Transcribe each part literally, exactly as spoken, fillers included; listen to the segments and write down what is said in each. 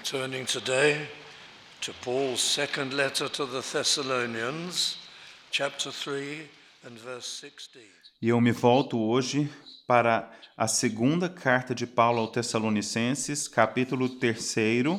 turning today to Paul's second letter to the Thessalonians, chapter three and verse sixteen. E eu me volto hoje para a segunda carta de Paulo aos Tessalonicenses, capítulo três,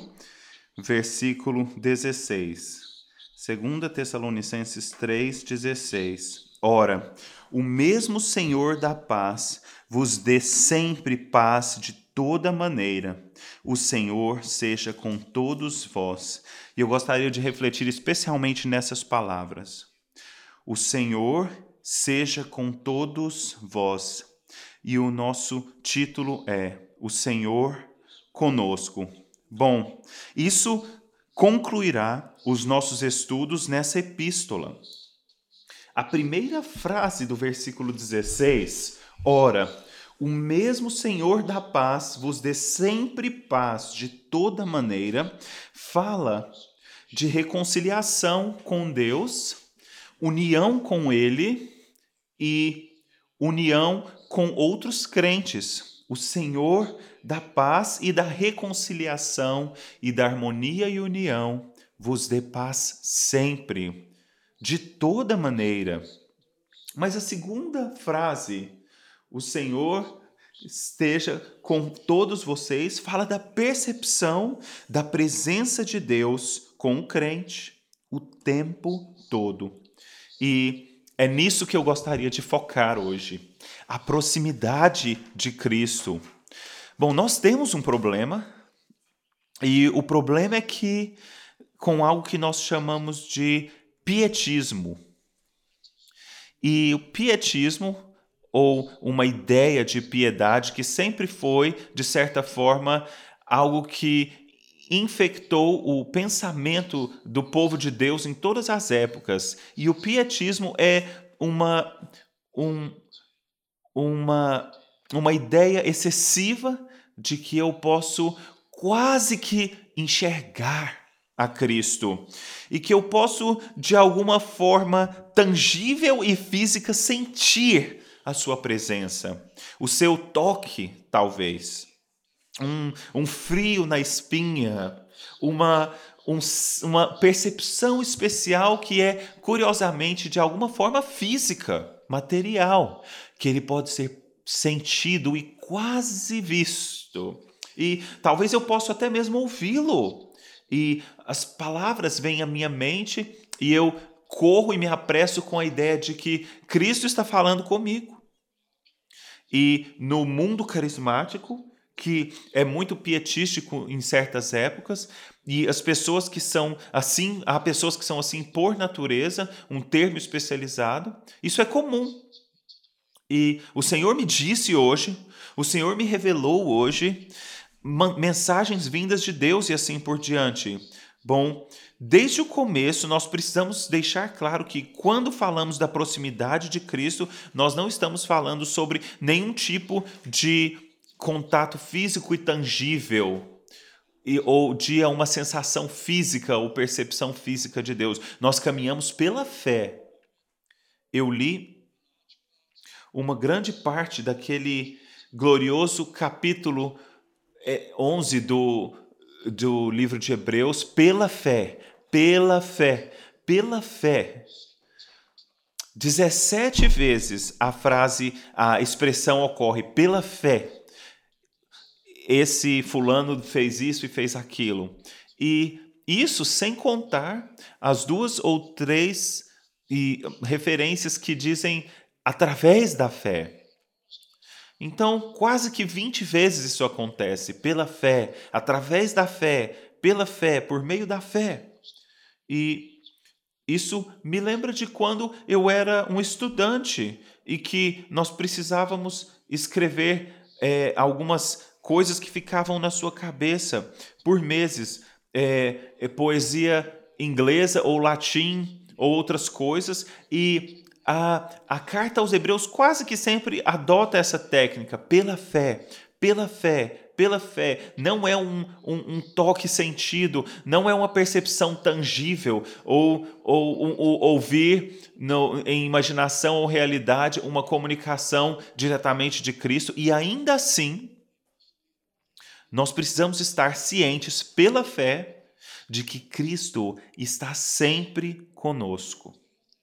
versículo dezesseis. Segunda Tessalonicenses três, dezesseis. Ora, o mesmo Senhor da paz vos dê sempre paz de toda maneira. O Senhor seja com todos vós. E eu gostaria de refletir especialmente nessas palavras. O Senhor seja com todos vós. E o nosso título é O Senhor conosco. Bom, isso concluirá os nossos estudos nessa epístola. A primeira frase do versículo dezesseis, ora, o mesmo Senhor da paz vos dê sempre paz de toda maneira, fala de reconciliação com Deus, união com Ele e união com outros crentes. O Senhor da paz e da reconciliação e da harmonia e união vos dê paz sempre, de toda maneira. Mas a segunda frase, o Senhor esteja com todos vocês, fala da percepção da presença de Deus com o crente o tempo todo. E é nisso que eu gostaria de focar hoje, a proximidade de Cristo. Bom, nós temos um problema, e o problema é que com algo que nós chamamos de pietismo. E o pietismo, ou uma ideia de piedade, que sempre foi, de certa forma, algo que infectou o pensamento do povo de Deus em todas as épocas. E o pietismo é uma, um, uma, uma ideia excessiva de que eu posso quase que enxergar a Cristo e que eu posso, de alguma forma tangível e física, sentir a sua presença, o seu toque, talvez, um, um frio na espinha, uma, um, uma percepção especial que é, curiosamente, de alguma forma física, material, que ele pode ser sentido e quase visto. E talvez eu possa até mesmo ouvi-lo. E as palavras vêm à minha mente e eu corro e me apresso com a ideia de que Cristo está falando comigo. E no mundo carismático, que é muito pietístico em certas épocas, e as pessoas que são assim, há pessoas que são assim por natureza, um termo especializado, isso é comum. E o Senhor me disse hoje, o Senhor me revelou hoje, mensagens vindas de Deus e assim por diante. Bom, desde o começo nós precisamos deixar claro que quando falamos da proximidade de Cristo, nós não estamos falando sobre nenhum tipo de contato físico e tangível, e, ou de uma sensação física ou percepção física de Deus. Nós caminhamos pela fé. Eu li uma grande parte daquele glorioso capítulo onze do, do livro de Hebreus, pela fé, pela fé, pela fé. dezessete vezes a frase, a expressão ocorre, pela fé. Esse fulano fez isso e fez aquilo. E isso sem contar as duas ou três e, referências que dizem através da fé. Então, quase que vinte vezes isso acontece, pela fé, através da fé, pela fé, por meio da fé. E isso me lembra de quando eu era um estudante e que nós precisávamos escrever é, algumas coisas que ficavam na sua cabeça por meses, é, é, poesia inglesa ou latim ou outras coisas, e A, a carta aos Hebreus quase que sempre adota essa técnica, pela fé, pela fé, pela fé. Não é um, um, um toque sentido, não é uma percepção tangível, ou, ou, ou, ou ouvir no, em imaginação ou realidade uma comunicação diretamente de Cristo, e ainda assim Nós precisamos estar cientes pela fé de que Cristo está sempre conosco.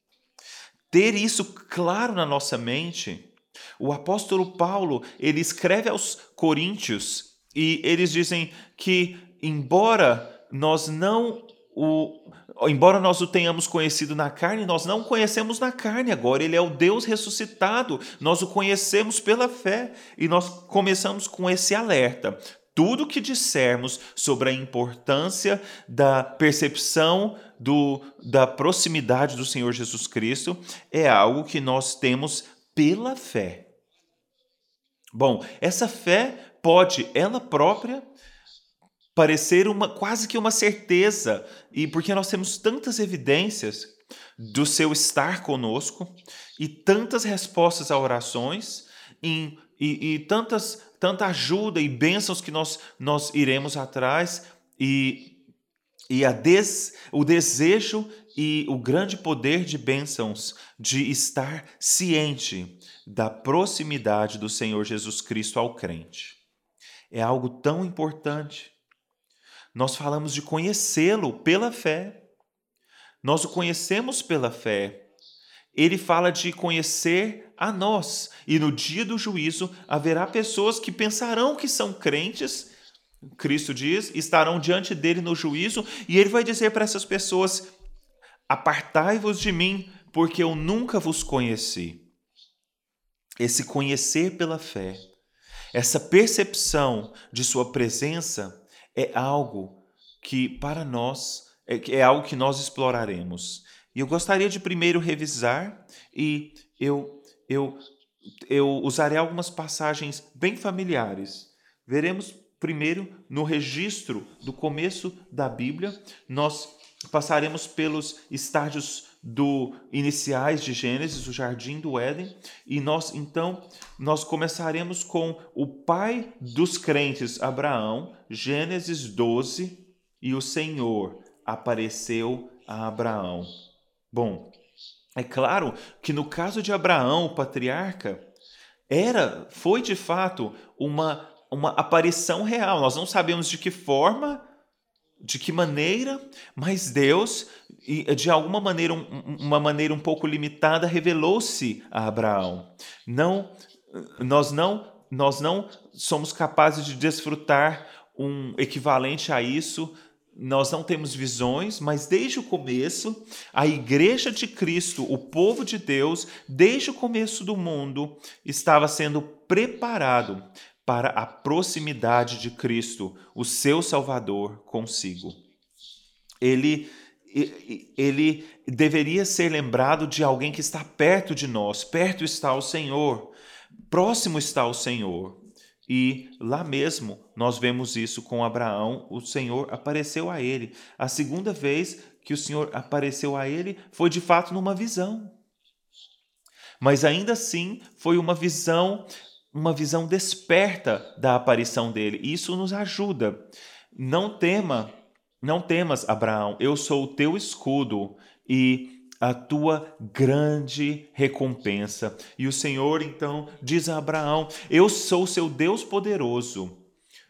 Ter isso claro na nossa mente, o apóstolo Paulo, ele escreve aos Coríntios e eles dizem que embora nós não o embora nós o tenhamos conhecido na carne, nós não o conhecemos na carne agora, ele é o Deus ressuscitado, nós o conhecemos pela fé e nós começamos com esse alerta. Tudo que dissermos sobre a importância da percepção do, da proximidade do Senhor Jesus Cristo é algo que nós temos pela fé. Bom, essa fé pode, ela própria, parecer uma, quase que uma certeza, e porque nós temos tantas evidências do seu estar conosco e tantas respostas a orações em, e, e tantas tanta ajuda e bênçãos que nós, nós iremos atrás e, e a des, o desejo e o grande poder de bênçãos de estar ciente da proximidade do Senhor Jesus Cristo ao crente. É algo tão importante. Nós falamos de conhecê-lo pela fé. Nós o conhecemos pela fé. Ele fala de conhecer a nós. E no dia do juízo haverá pessoas que pensarão que são crentes, Cristo diz, estarão diante dele no juízo, e ele vai dizer para essas pessoas: apartai-vos de mim, porque eu nunca vos conheci. Esse conhecer pela fé, essa percepção de sua presença é algo que para nós, é, é algo que nós exploraremos. E eu gostaria de primeiro revisar e eu, eu, eu usarei algumas passagens bem familiares. Veremos primeiro no registro do começo da Bíblia, nós passaremos pelos estágios do iniciais de Gênesis, o jardim do Éden, e nós então nós começaremos com o pai dos crentes, Abraão, Gênesis doze, e o Senhor apareceu a Abraão. Bom, é claro que no caso de Abraão, o patriarca, era, foi de fato uma, uma aparição real. Nós não sabemos de que forma, de que maneira, mas Deus, de alguma maneira, uma maneira um pouco limitada, revelou-se a Abraão. Não, nós não, nós não somos capazes de desfrutar um equivalente a isso. Nós não temos visões, mas desde o começo, a Igreja de Cristo, o povo de Deus, desde o começo do mundo, estava sendo preparado para a proximidade de Cristo, o seu Salvador, consigo. Ele, ele deveria ser lembrado de alguém que está perto de nós, perto está o Senhor, próximo está o Senhor. E lá mesmo nós vemos isso com Abraão, o Senhor apareceu a ele. A segunda vez que o Senhor apareceu a ele foi de fato numa visão. Mas ainda assim foi uma visão, uma visão desperta da aparição dele. Isso nos ajuda. Não tema, não temas, Abraão, eu sou o teu escudo e a tua grande recompensa. E o Senhor então diz a Abraão: eu sou seu Deus poderoso,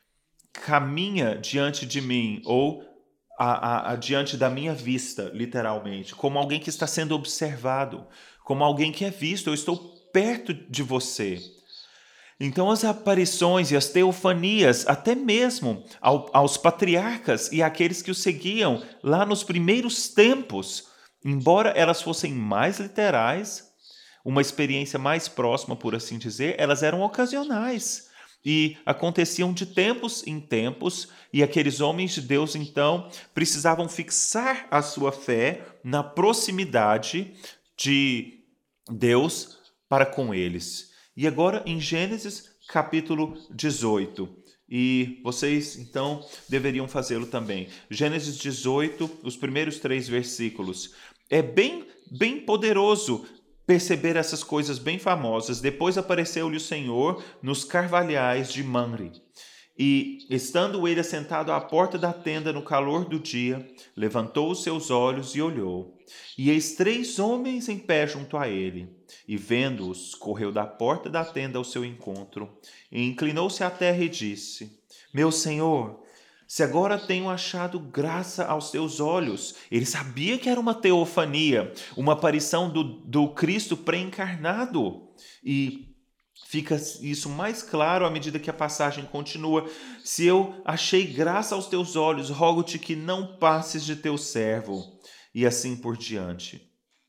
caminha diante de mim, ou a, a, a, diante da minha vista, literalmente, como alguém que está sendo observado, como alguém que é visto, eu estou perto de você. Então as aparições e as teofanias, até mesmo ao, aos patriarcas e àqueles que o seguiam lá nos primeiros tempos, embora elas fossem mais literais, uma experiência mais próxima, por assim dizer, elas eram ocasionais e aconteciam de tempos em tempos, e aqueles homens de Deus, então, precisavam fixar a sua fé na proximidade de Deus para com eles. E agora em Gênesis capítulo dezoito, e vocês então deveriam fazê-lo também. Gênesis dezoito, os primeiros três versículos. É bem, bem poderoso perceber essas coisas bem famosas. Depois apareceu-lhe o Senhor nos carvalhais de Mamre. E, estando ele assentado à porta da tenda no calor do dia, levantou os seus olhos e olhou. E eis três homens em pé junto a ele. E, vendo-os, correu da porta da tenda ao seu encontro, e inclinou-se à terra e disse: Meu senhor, se agora tenho achado graça aos teus olhos. Ele sabia que era uma teofania, uma aparição do, do Cristo pré-encarnado. E fica isso mais claro à medida que a passagem continua. Se eu achei graça aos teus olhos, rogo-te que não passes de teu servo. E assim por diante.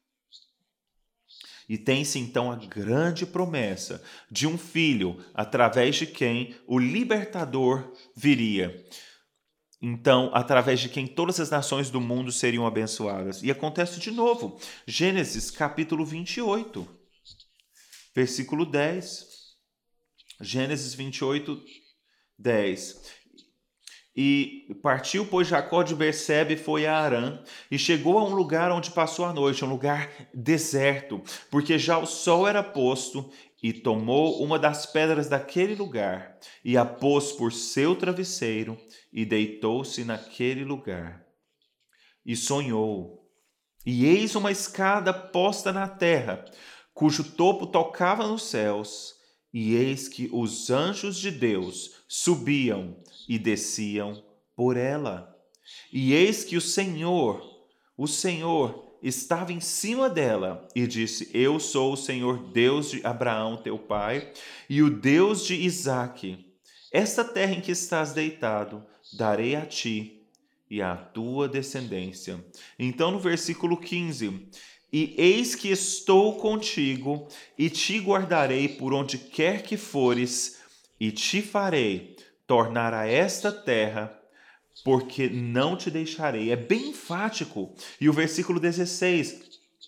E tem-se então a grande promessa de um filho, através de quem o libertador viria. Então, através de quem todas as nações do mundo seriam abençoadas. E acontece de novo. Gênesis capítulo vinte e oito, versículo dez. Gênesis vinte e oito, dez. E partiu, pois, Jacó de Bersebe e foi a Harã, e chegou a um lugar onde passou a noite, um lugar deserto, porque já o sol era posto, e tomou uma das pedras daquele lugar, e a pôs por seu travesseiro, e deitou-se naquele lugar. E sonhou, e eis uma escada posta na terra, cujo topo tocava nos céus, e eis que os anjos de Deus subiam e desciam por ela. E eis que o Senhor, o Senhor, estava em cima dela e disse: Eu sou o Senhor Deus de Abraão, teu pai, e o Deus de Isaque. Esta terra em que estás deitado, darei a ti e à tua descendência. Então, no versículo quinze, e eis que estou contigo, e te guardarei por onde quer que fores, e te farei tornar a esta terra, porque não te deixarei. É bem enfático. E o versículo dezesseis,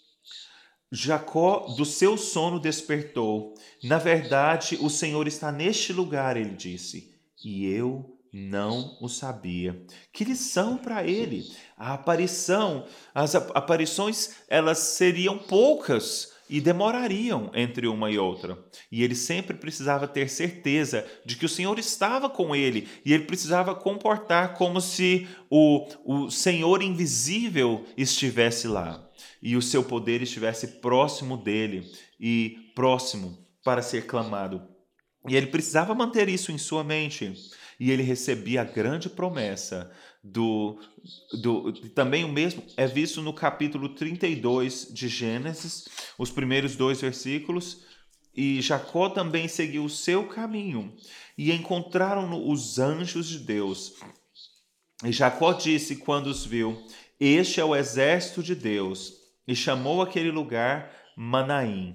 Jacó do seu sono despertou. Na verdade, o Senhor está neste lugar, ele disse, e eu não o sabia. Que lição para ele! A aparição, as aparições, elas seriam poucas e demorariam entre uma e outra. E ele sempre precisava ter certeza de que o Senhor estava com ele, e ele precisava comportar como se o, o Senhor invisível estivesse lá, e o seu poder estivesse próximo dele, e próximo para ser clamado. E ele precisava manter isso em sua mente. E ele recebia a grande promessa do, do... Também o mesmo é visto no capítulo trinta e dois de Gênesis, os primeiros dois versículos. E Jacó também seguiu o seu caminho, e encontraram-no os anjos de Deus. E Jacó disse, quando os viu: Este é o exército de Deus. E chamou aquele lugar Manaim,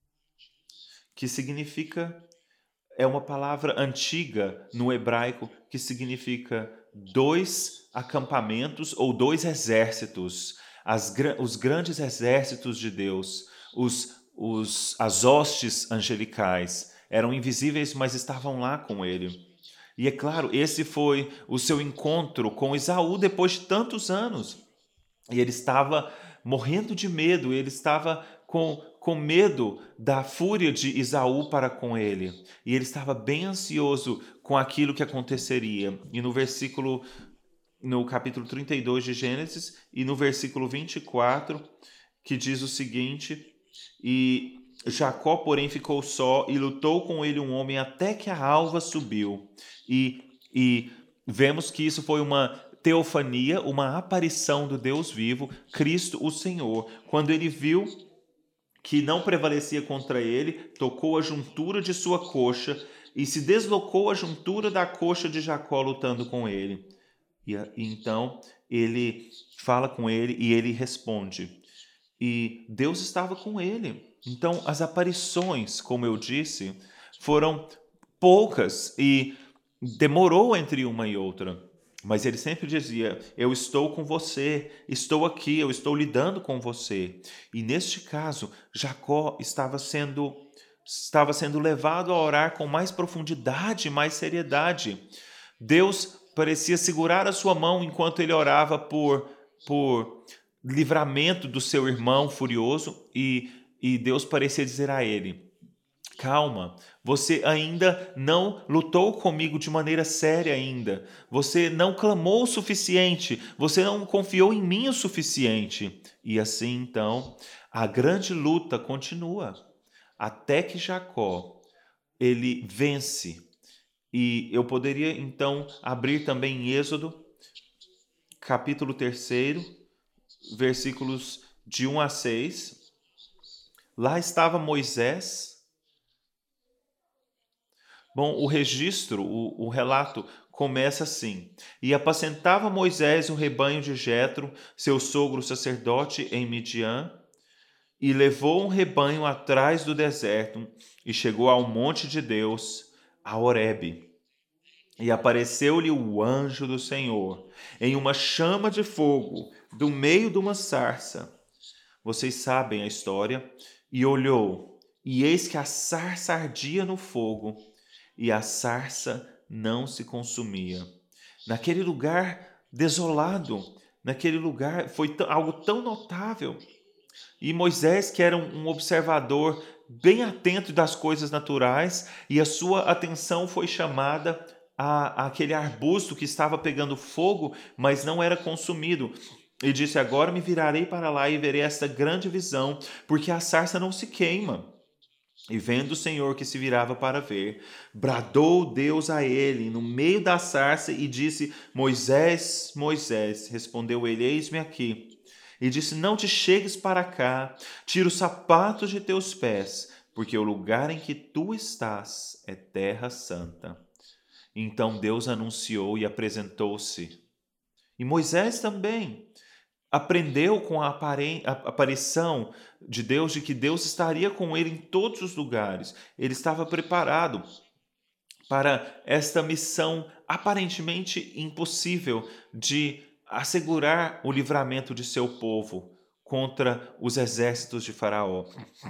que significa... É uma palavra antiga no hebraico que significa dois acampamentos ou dois exércitos. As, os grandes exércitos de Deus, os, os, as hostes angelicais, eram invisíveis, mas estavam lá com ele. E é claro, esse foi o seu encontro com Esaú depois de tantos anos. E ele estava morrendo de medo, ele estava com, com medo da fúria de Esaú para com ele. E ele estava bem ansioso com aquilo que aconteceria. E no versículo, no capítulo trinta e dois de Gênesis, e no versículo vinte e quatro, que diz o seguinte: E Jacó, porém, ficou só, e lutou com ele um homem até que a alva subiu. E, e vemos que isso foi uma teofania, uma aparição do Deus vivo, Cristo o Senhor. Quando ele viu que não prevalecia contra ele, tocou a juntura de sua coxa e se deslocou a juntura da coxa de Jacó lutando com ele. E, e então ele fala com ele e ele responde. E Deus estava com ele. Então as aparições, como eu disse, foram poucas e demorou entre uma e outra. Mas ele sempre dizia: eu estou com você, estou aqui, eu estou lidando com você. E neste caso, Jacó estava sendo, estava sendo levado a orar com mais profundidade, mais seriedade. Deus parecia segurar a sua mão enquanto ele orava por, por livramento do seu irmão furioso, e, e Deus parecia dizer a ele: calma, você ainda não lutou comigo de maneira séria ainda. Você não clamou o suficiente. Você não confiou em mim o suficiente. E assim, então, a grande luta continua. Até que Jacó, ele vence. E eu poderia então abrir também em Êxodo, capítulo três, versículos de um a seis. Lá estava Moisés. Bom, o registro, o, o relato começa assim: E apacentava Moisés o rebanho de Jetro, seu sogro sacerdote, em Midian, e levou um rebanho atrás do deserto, e chegou ao monte de Deus, a Horebe. E apareceu-lhe o anjo do Senhor, em uma chama de fogo, do meio de uma sarça. Vocês sabem a história. E olhou, e eis que a sarça ardia no fogo, e a sarça não se consumia. Naquele lugar desolado, naquele lugar, foi algo tão notável. E Moisés, que era um observador bem atento das coisas naturais, e a sua atenção foi chamada a, a aquele arbusto que estava pegando fogo, mas não era consumido. E disse: Agora me virarei para lá e verei esta grande visão, porque a sarça não se queima. E vendo o Senhor que se virava para ver, bradou Deus a ele no meio da sarça e disse: Moisés, Moisés. Respondeu ele: Eis-me aqui. E disse: Não te chegues para cá, tira os sapatos de teus pés, porque o lugar em que tu estás é terra santa. Então Deus anunciou e apresentou-se. E Moisés também aprendeu com a aparição de Deus, de que Deus estaria com ele em todos os lugares. Ele estava preparado para esta missão aparentemente impossível de assegurar o livramento de seu povo contra os exércitos de Faraó.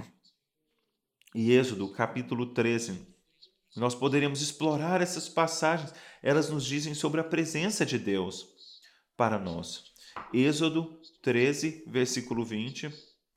E Êxodo, capítulo treze, nós poderíamos explorar essas passagens. Elas nos dizem sobre a presença de Deus para nós. Êxodo treze, versículo vinte.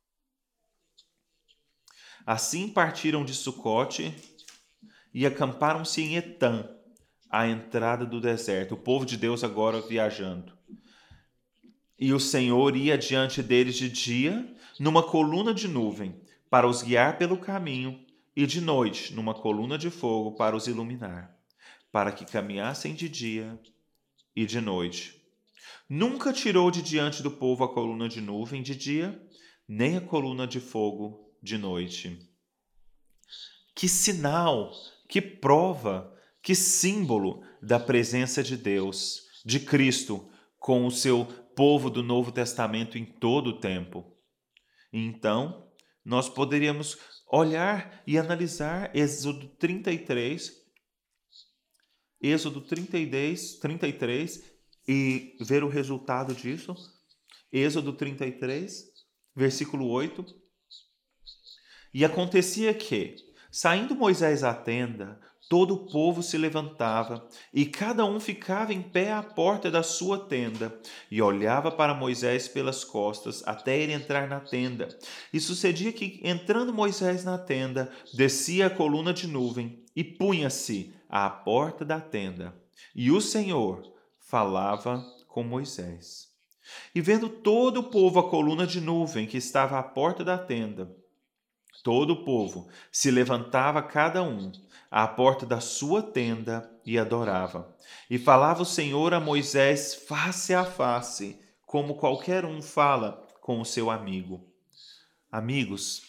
Assim partiram de Sucote e acamparam-se em Etã, à entrada do deserto. O povo de Deus agora viajando. E o Senhor ia diante deles de dia, numa coluna de nuvem, para os guiar pelo caminho, e de noite, numa coluna de fogo, para os iluminar, para que caminhassem de dia e de noite. Nunca tirou de diante do povo a coluna de nuvem de dia, nem a coluna de fogo de noite. Que sinal, que prova, que símbolo da presença de Deus, de Cristo, com o seu povo do Novo Testamento em todo o tempo. Então, nós poderíamos olhar e analisar Êxodo trinta e três, Êxodo trinta e três, e ver o resultado disso. Êxodo trinta e três, versículo oito. E acontecia que, saindo Moisés à tenda, todo o povo se levantava, e cada um ficava em pé à porta da sua tenda, e olhava para Moisés pelas costas, até ele entrar na tenda. E sucedia que, entrando Moisés na tenda, descia a coluna de nuvem, e punha-se à porta da tenda. E o Senhor falava com Moisés. E vendo todo o povo a coluna de nuvem que estava à porta da tenda, todo o povo se levantava cada um à porta da sua tenda e adorava. E falava o Senhor a Moisés face a face, como qualquer um fala com o seu amigo. Amigos,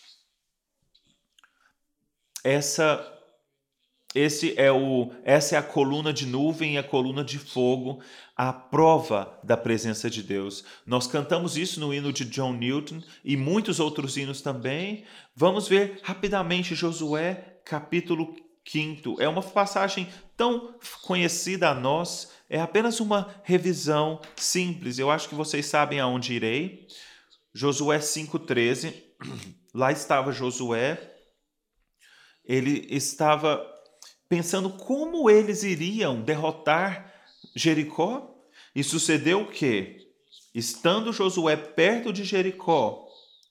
essa esse é o essa é a coluna de nuvem e a coluna de fogo, a prova da presença de Deus. Nós cantamos isso no hino de John Newton e muitos outros hinos também. Vamos ver rapidamente Josué, capítulo cinco. É uma passagem tão conhecida a nós, é apenas uma revisão simples. Eu acho que vocês sabem aonde irei. Josué cinco, treze. Lá estava Josué. Ele estava pensando como eles iriam derrotar Jericó. E sucedeu que, estando Josué perto de Jericó,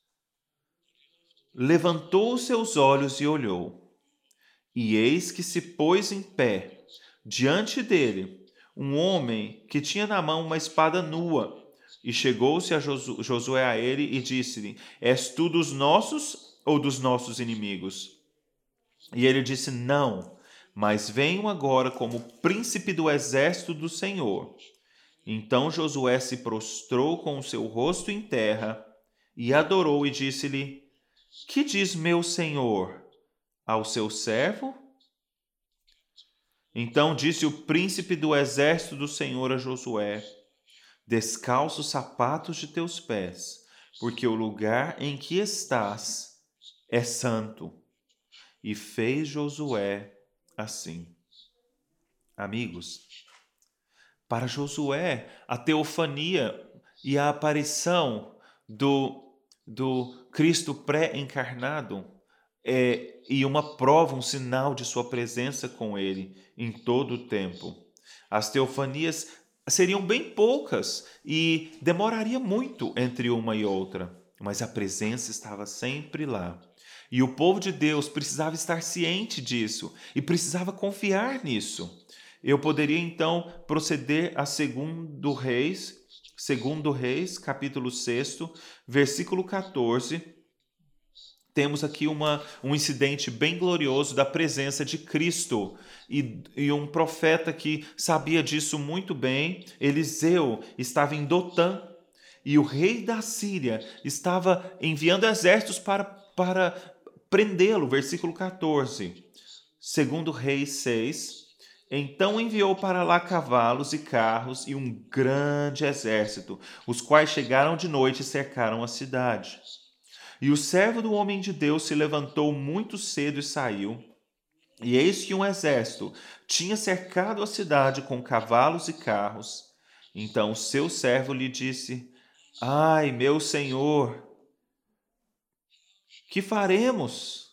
levantou os seus olhos e olhou. E eis que se pôs em pé, diante dele, um homem que tinha na mão uma espada nua. E chegou-se a Josué a ele e disse-lhe: És tu dos nossos ou dos nossos inimigos? E ele disse: Não, mas venho agora como príncipe do exército do Senhor. Então Josué se prostrou com o seu rosto em terra e adorou e disse-lhe: Que diz meu senhor ao seu servo? Então disse o príncipe do exército do Senhor a Josué: Descalça os sapatos de teus pés, porque o lugar em que estás é santo. E fez Josué assim. Amigos, para Josué, a teofania e a aparição do, do Cristo pré-encarnado é, e uma prova, um sinal de sua presença com ele em todo o tempo. As teofanias seriam bem poucas e demoraria muito entre uma e outra, mas a presença estava sempre lá. E o povo de Deus precisava estar ciente disso e precisava confiar nisso. Eu poderia então proceder a segundo Reis, segundo Reis, capítulo seis, versículo quatorze. Temos aqui uma, um incidente bem glorioso da presença de Cristo e, e um profeta que sabia disso muito bem. Eliseu estava em Dotã e o rei da Síria estava enviando exércitos para, para prendê-lo. Versículo quatorze, segundo Reis seis. Então enviou para lá cavalos e carros e um grande exército, os quais chegaram de noite e cercaram a cidade. E o servo do homem de Deus se levantou muito cedo e saiu. E eis que um exército tinha cercado a cidade com cavalos e carros. Então o seu servo lhe disse: Ai, meu senhor, que faremos?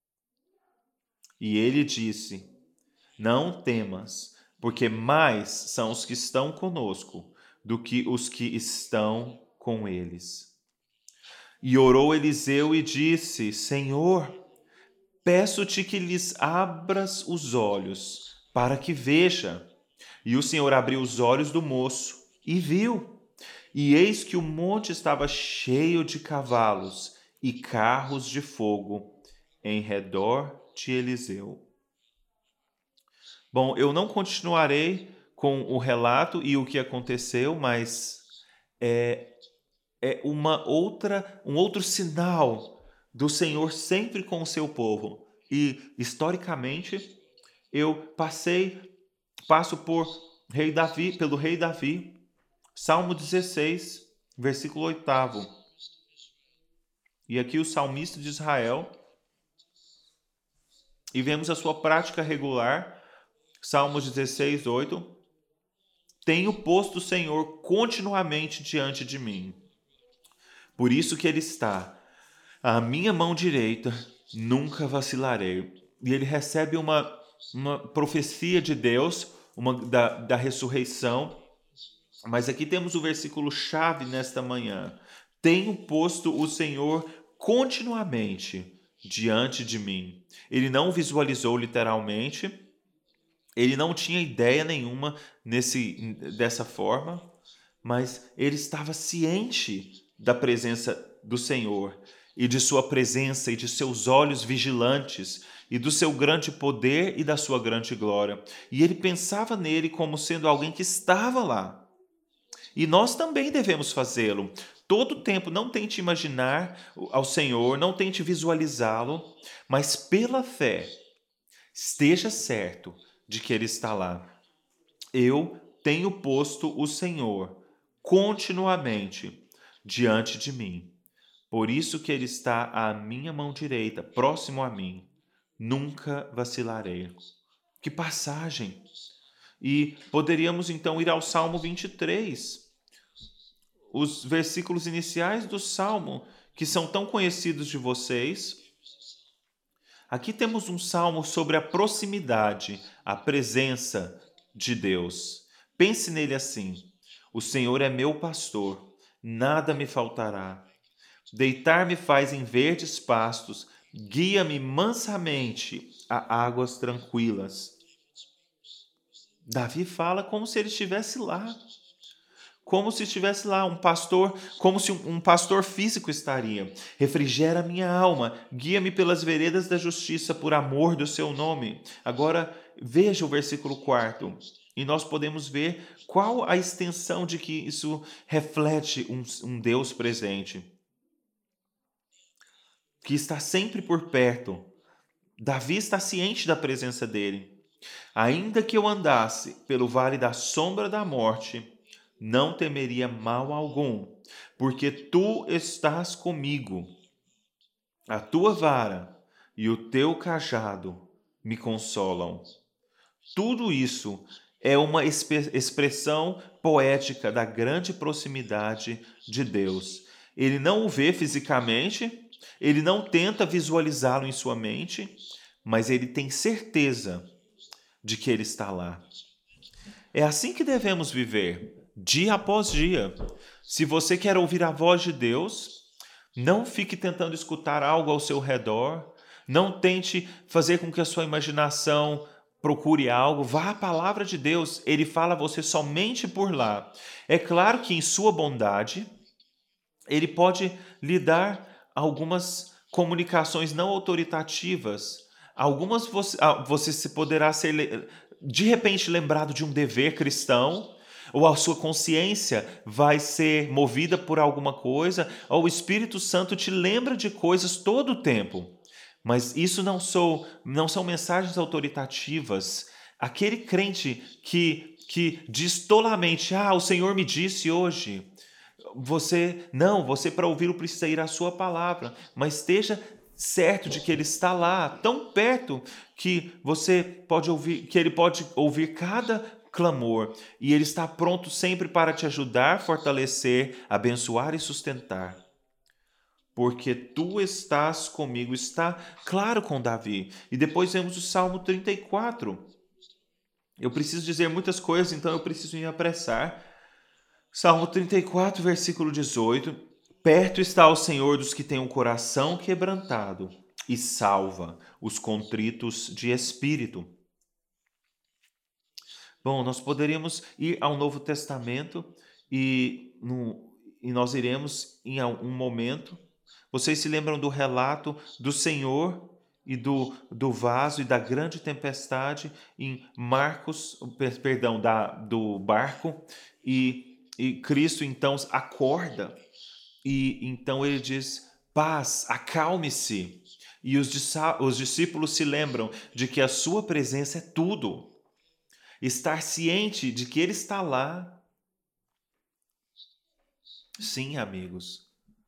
E ele disse: Não temas, porque mais são os que estão conosco do que os que estão com eles. E orou Eliseu e disse: Senhor, peço-te que lhes abras os olhos, para que veja. E o Senhor abriu os olhos do moço e viu. E eis que o monte estava cheio de cavalos e carros de fogo em redor de Eliseu. Bom, eu não continuarei com o relato e o que aconteceu, mas é, é uma outra, um outro sinal do Senhor sempre com o seu povo. E, historicamente, eu passei, passo por rei Davi, pelo rei Davi, Salmo dezesseis, versículo oito. E aqui o salmista de Israel, e vemos a sua prática regular, Salmos dezesseis, oito. Tenho posto o Senhor continuamente diante de mim. Por isso que ele está à minha mão direita, nunca vacilarei. E ele recebe uma, uma profecia de Deus, uma, da, da ressurreição. Mas aqui temos o versículo chave nesta manhã. Tenho posto o Senhor continuamente diante de mim. Ele não visualizou literalmente, ele não tinha ideia nenhuma nesse, dessa forma, mas ele estava ciente da presença do Senhor e de sua presença e de seus olhos vigilantes e do seu grande poder e da sua grande glória. E ele pensava nele como sendo alguém que estava lá. E nós também devemos fazê-lo. Todo o tempo, não tente imaginar ao Senhor, não tente visualizá-lo, mas pela fé, esteja certo de que ele está lá. Eu tenho posto o Senhor continuamente diante de mim. Por isso que ele está à minha mão direita, próximo a mim. Nunca vacilarei. Que passagem! E poderíamos então ir ao Salmo vinte e três. Os versículos iniciais do Salmo, que são tão conhecidos de vocês. Aqui temos um salmo sobre a proximidade, a presença de Deus. Pense nele assim: o Senhor é meu pastor, nada me faltará. Deitar-me faz em verdes pastos, guia-me mansamente a águas tranquilas. Davi fala como se ele estivesse lá, como se estivesse lá um pastor, como se um, um pastor físico estaria. Refrigera minha alma, guia-me pelas veredas da justiça por amor do seu nome. Agora veja o versículo quarto. E nós podemos ver qual a extensão de que isso reflete um, um Deus presente, que está sempre por perto. Davi está ciente da presença dele. Ainda que eu andasse pelo vale da sombra da morte, não temeria mal algum, porque tu estás comigo. A tua vara e o teu cajado me consolam. Tudo isso é uma expressão poética da grande proximidade de Deus. Ele não o vê fisicamente, ele não tenta visualizá-lo em sua mente, mas ele tem certeza de que ele está lá. É assim que devemos viver, dia após dia. Se você quer ouvir a voz de Deus, não fique tentando escutar algo ao seu redor, não tente fazer com que a sua imaginação procure algo, vá à palavra de Deus, ele fala a você somente por lá. É claro que em sua bondade, ele pode lhe dar algumas comunicações não autoritativas, algumas você, você se poderá ser de repente lembrado de um dever cristão, ou a sua consciência vai ser movida por alguma coisa, ou o Espírito Santo te lembra de coisas todo o tempo. Mas isso não, sou, não são mensagens autoritativas. Aquele crente que, que diz tolamente, ah, o Senhor me disse hoje. Você, não, você para ouvi-lo precisa ir à sua palavra, mas esteja certo de que ele está lá, tão perto que você pode ouvir, que ele pode ouvir cada clamor e ele está pronto sempre para te ajudar, fortalecer, abençoar e sustentar. Porque tu estás comigo, está claro com Davi. E depois vemos o Salmo trinta e quatro. Eu preciso dizer muitas coisas, então eu preciso me apressar. Salmo trinta e quatro, versículo dezoito. Perto está o Senhor dos que têm um coração quebrantado e salva os contritos de espírito. Bom, nós poderíamos ir ao Novo Testamento e, no, e nós iremos em um momento. Vocês se lembram do relato do Senhor e do, do vaso e da grande tempestade em Marcos, perdão, da, do barco, e, e Cristo então acorda e então ele diz, paz, acalme-se. E os, os discípulos se lembram de que a sua presença é tudo. Estar ciente de que ele está lá. Sim, amigos.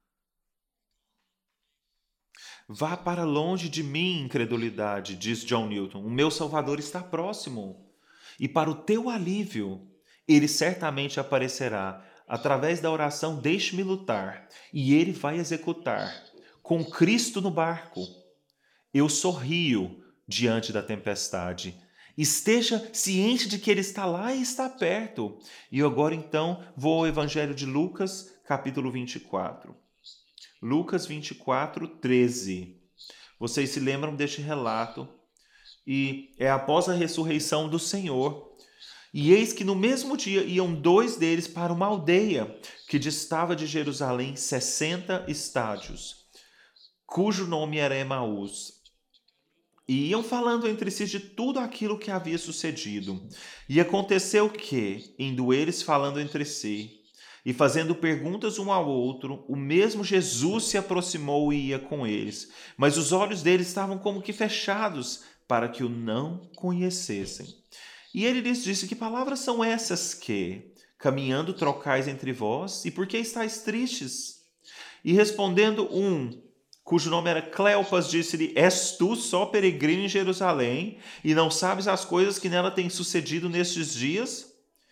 Vá para longe de mim, incredulidade, diz John Newton. O meu Salvador está próximo. E para o teu alívio, ele certamente aparecerá. Através da oração, deixe-me lutar. E ele vai executar. Com Cristo no barco, eu sorrio diante da tempestade. Esteja ciente de que ele está lá e está perto. E agora, então, vou ao Evangelho de Lucas, capítulo vinte e quatro. Lucas vinte e quatro, treze. Vocês se lembram deste relato? E é após a ressurreição do Senhor. E eis que no mesmo dia iam dois deles para uma aldeia que distava de Jerusalém sessenta estádios, cujo nome era Emaús. E iam falando entre si de tudo aquilo que havia sucedido. E aconteceu que, indo eles falando entre si, e fazendo perguntas um ao outro, o mesmo Jesus se aproximou e ia com eles. Mas os olhos deles estavam como que fechados, para que o não conhecessem. E ele lhes disse, que palavras são essas que, caminhando, trocais entre vós? E por que estáis tristes? E respondendo um, cujo nome era Cleopas, disse-lhe, és tu só peregrino em Jerusalém, e não sabes as coisas que nela têm sucedido nestes dias?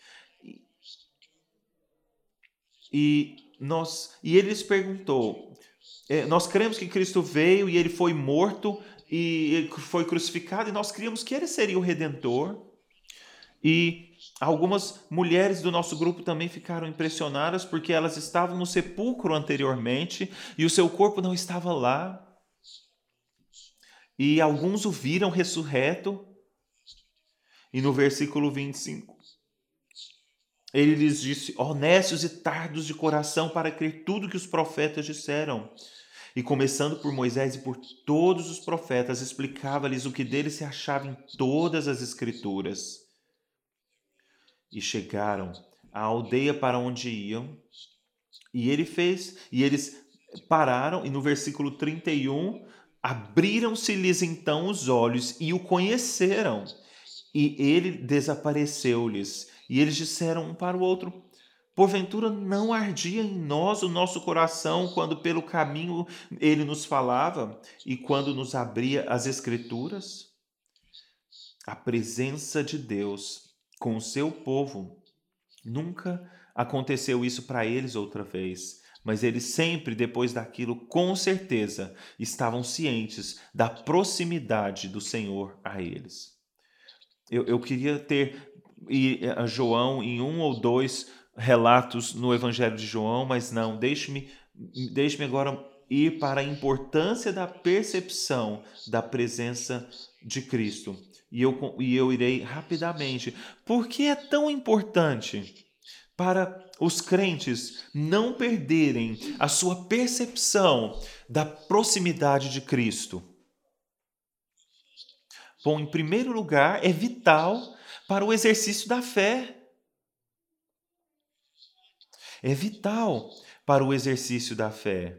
E, nós, e ele lhes perguntou, nós cremos que Cristo veio e ele foi morto e ele foi crucificado, e nós criamos que ele seria o Redentor. E algumas mulheres do nosso grupo também ficaram impressionadas porque elas estavam no sepulcro anteriormente e o seu corpo não estava lá. E alguns o viram ressurreto. E no versículo vinte e cinco, ele lhes disse: honestos e tardos de coração para crer tudo que os profetas disseram. E começando por Moisés e por todos os profetas, explicava-lhes o que dele se achava em todas as escrituras. E chegaram à aldeia para onde iam, e ele fez, e eles pararam, e no versículo trinta e um, abriram-se-lhes então os olhos e o conheceram, e ele desapareceu-lhes. E eles disseram um para o outro: porventura não ardia em nós o nosso coração quando pelo caminho ele nos falava e quando nos abria as Escrituras? A presença de Deus com o seu povo, nunca aconteceu isso para eles outra vez, mas eles sempre, depois daquilo, com certeza, estavam cientes da proximidade do Senhor a eles. Eu, eu queria ter e, a João em um ou dois relatos no Evangelho de João, mas não, deixe-me deixe-me agora ir para a importância da percepção da presença de Cristo. E eu, e eu irei rapidamente. Por que é tão importante para os crentes não perderem a sua percepção da proximidade de Cristo? Bom, em primeiro lugar, é vital para o exercício da fé. É vital para o exercício da fé.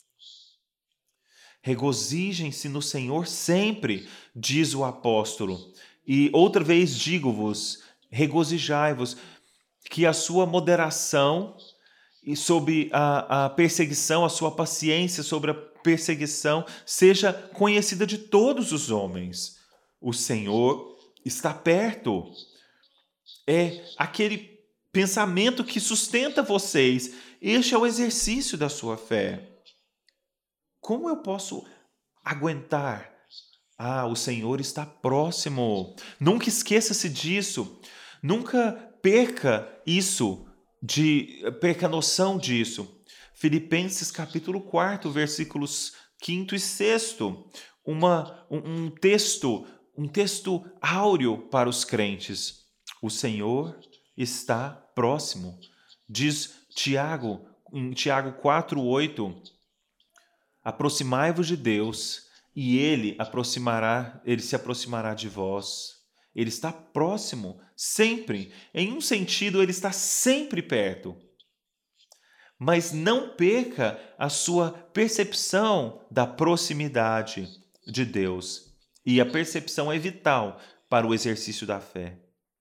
Regozijem-se no Senhor sempre, diz o apóstolo. E outra vez digo-vos, regozijai-vos, que a sua moderação e sobre a, a perseguição, a sua paciência sobre a perseguição seja conhecida de todos os homens. O Senhor está perto. É aquele pensamento que sustenta vocês. Este é o exercício da sua fé. Como eu posso aguentar? Ah, o Senhor está próximo. Nunca esqueça-se disso. Nunca perca isso, de, perca a noção disso. Filipenses capítulo quatro, versículos quinto e sexto. Uma, um, um texto, um texto áureo para os crentes. O Senhor está próximo. Diz Tiago, em Tiago quatro, oito. Aproximai-vos de Deus, e ele aproximará, ele se aproximará de vós. Ele está próximo, sempre. Em um sentido, ele está sempre perto. Mas não perca a sua percepção da proximidade de Deus. E a percepção é vital para o exercício da fé.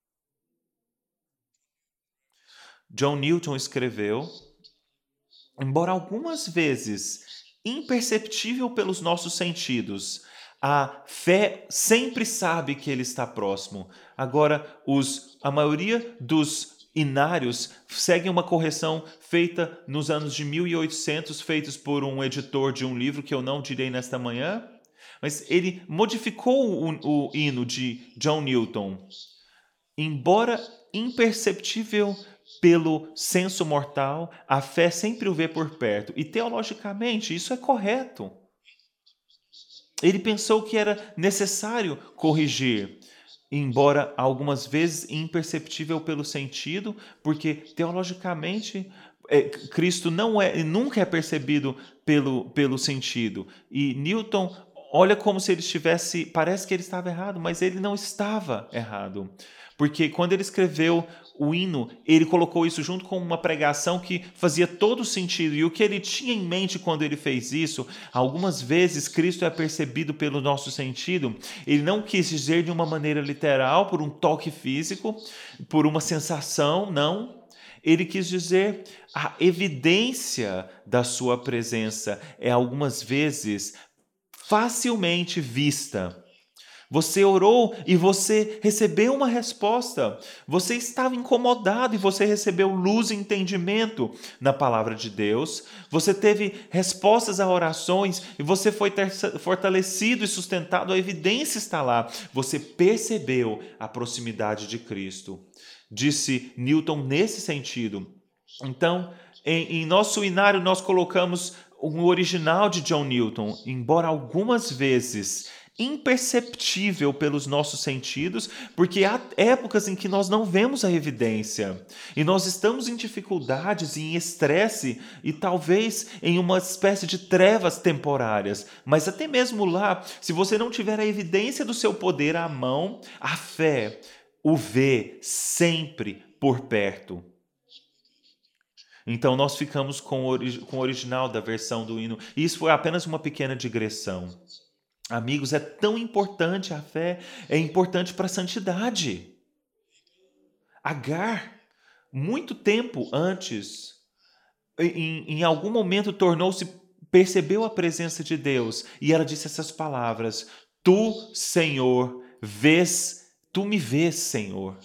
John Newton escreveu: embora algumas vezes imperceptível pelos nossos sentidos, a fé sempre sabe que ele está próximo. Agora, os, a maioria dos inários seguem uma correção feita nos anos de mil e oitocentos, feitos por um editor de um livro que eu não direi nesta manhã, mas ele modificou o, o hino de John Newton. Embora imperceptível pelo senso mortal, a fé sempre o vê por perto. E teologicamente isso é correto. Ele pensou que era necessário corrigir, embora algumas vezes imperceptível pelo sentido, porque teologicamente é, Cristo não é, nunca é percebido pelo, pelo sentido. E Newton olha como se ele estivesse, parece que ele estava errado, mas ele não estava errado. Porque quando ele escreveu o hino, ele colocou isso junto com uma pregação que fazia todo sentido. E o que ele tinha em mente quando ele fez isso, algumas vezes Cristo é percebido pelo nosso sentido. Ele não quis dizer de uma maneira literal, por um toque físico, por uma sensação, não. Ele quis dizer a evidência da sua presença é algumas vezes facilmente vista. Você orou e você recebeu uma resposta. Você estava incomodado e você recebeu luz e entendimento na palavra de Deus. Você teve respostas a orações e você foi fortalecido e sustentado. A evidência está lá. Você percebeu a proximidade de Cristo. Disse Newton nesse sentido. Então, em, em nosso inário nós colocamos o original de John Newton, embora algumas vezes imperceptível pelos nossos sentidos, porque há épocas em que nós não vemos a evidência e nós estamos em dificuldades, em estresse e talvez em uma espécie de trevas temporárias. Mas até mesmo lá, se você não tiver a evidência do seu poder à mão, a fé o vê sempre por perto. Então nós ficamos com o, ori- com o original da versão do hino. E isso foi apenas uma pequena digressão. Amigos, é tão importante a fé, é importante para a santidade. Agar, muito tempo antes, em, em algum momento tornou-se, percebeu a presença de Deus e ela disse essas palavras: Tu, Senhor, vês, tu me vês, Senhor.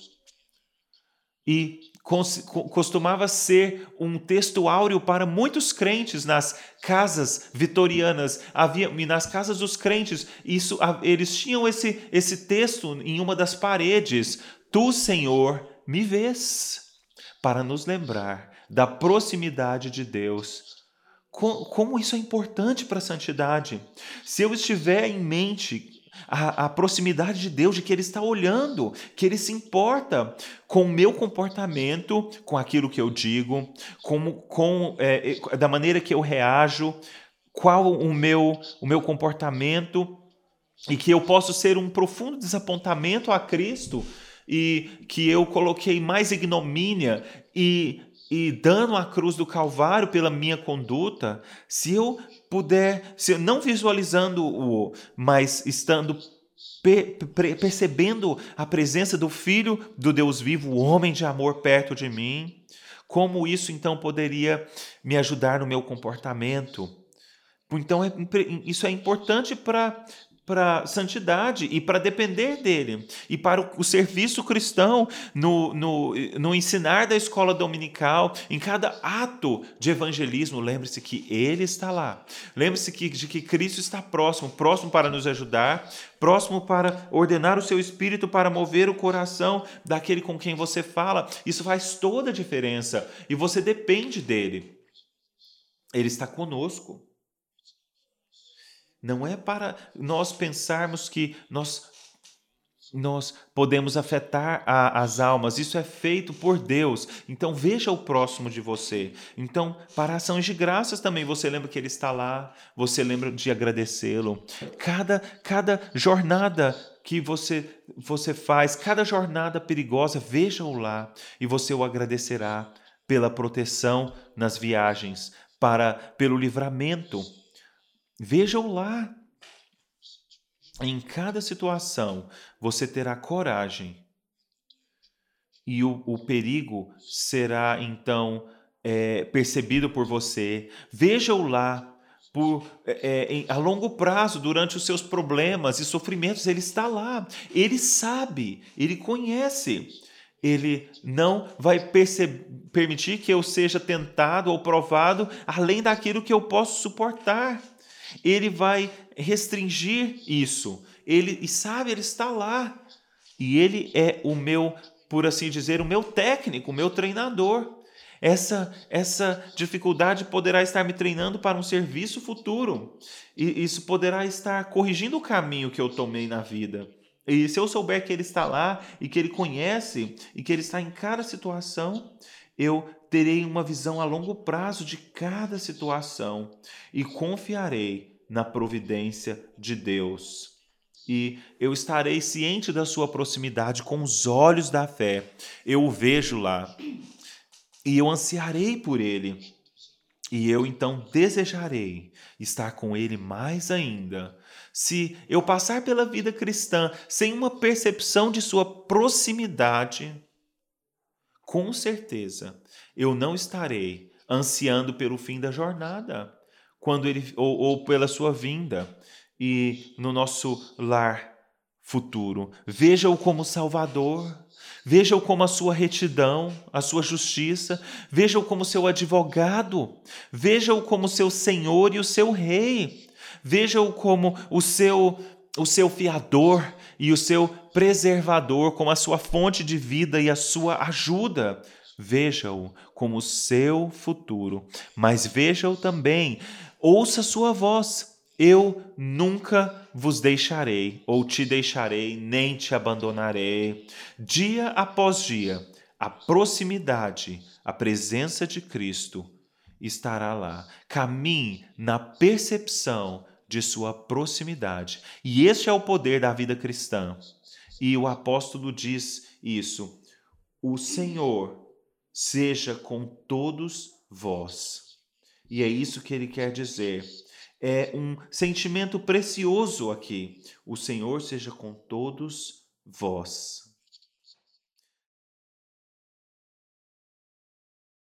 E cons- co- costumava ser um texto áureo para muitos crentes nas casas vitorianas. Havia, e nas casas dos crentes, isso, a- eles tinham esse, esse texto em uma das paredes. Tu, Senhor, me vês, para nos lembrar da proximidade de Deus. Co- Como isso é importante para a santidade. Se eu estiver em mente a, a proximidade de Deus, de que Ele está olhando, que Ele se importa com o meu comportamento, com aquilo que eu digo, como, com, é, é, da maneira que eu reajo, qual o meu, o meu comportamento, e que eu posso ser um profundo desapontamento a Cristo, e que eu coloquei mais ignomínia e, e dano à cruz do Calvário pela minha conduta, se eu puder, se eu não visualizando-o, mas estando pe- pre- percebendo a presença do Filho do Deus vivo, o homem de amor perto de mim, como isso então poderia me ajudar no meu comportamento? Então, é impre- isso é importante para para santidade e para depender dele. E para o, o serviço cristão, no, no, no ensinar da escola dominical, em cada ato de evangelismo, lembre-se que ele está lá. Lembre-se que, de que Cristo está próximo, próximo para nos ajudar, próximo para ordenar o seu espírito, para mover o coração daquele com quem você fala. Isso faz toda a diferença. E você depende dele. Ele está conosco. Não é para nós pensarmos que nós, nós podemos afetar a- as almas. Isso é feito por Deus. Então veja o próximo de você. Então, para ações de graças também, você lembra que Ele está lá, você lembra de agradecê-lo. Cada, cada jornada que você, você faz, cada jornada perigosa, veja-o lá e você o agradecerá pela proteção nas viagens, para, pelo livramento. Veja-o lá. Em cada situação, você terá coragem e o, o perigo será, então, é, percebido por você. Veja-o lá. Por, é, é, em- a longo prazo, durante os seus problemas e sofrimentos, ele está lá. Ele sabe, ele conhece. Ele não vai perce- permitir que eu seja tentado ou provado além daquilo que eu posso suportar. Ele vai restringir isso. Ele e sabe, ele está lá. E ele é o meu, por assim dizer, o meu técnico, o meu treinador. Essa essa dificuldade poderá estar me treinando para um serviço futuro. E isso poderá estar corrigindo o caminho que eu tomei na vida. E se eu souber que ele está lá e que ele conhece e que ele está em cada situação, eu terei uma visão a longo prazo de cada situação e confiarei na providência de Deus. E eu estarei ciente da sua proximidade com os olhos da fé. Eu o vejo lá e eu ansiarei por ele. E eu então desejarei estar com ele mais ainda. Se eu passar pela vida cristã sem uma percepção de sua proximidade, com certeza eu não estarei ansiando pelo fim da jornada, quando ele ou, ou pela sua vinda e no nosso lar futuro. Veja-o como Salvador, veja-o como a sua retidão, a sua justiça, veja-o como seu advogado, veja-o como seu Senhor e o seu Rei, veja-o como o seu, o seu fiador e o seu preservador, como a sua fonte de vida e a sua ajuda. Veja-o como o seu futuro, mas veja-o também, ouça sua voz Eu nunca vos deixarei, ou te deixarei, nem te abandonarei. Dia após dia, a proximidade, a presença de Cristo estará lá. Caminhe na percepção de sua proximidade. E este é o poder da vida cristã. E o apóstolo diz isso: o Senhor seja com todos vós. E é isso que ele quer dizer. É um sentimento precioso aqui. O Senhor seja com todos vós.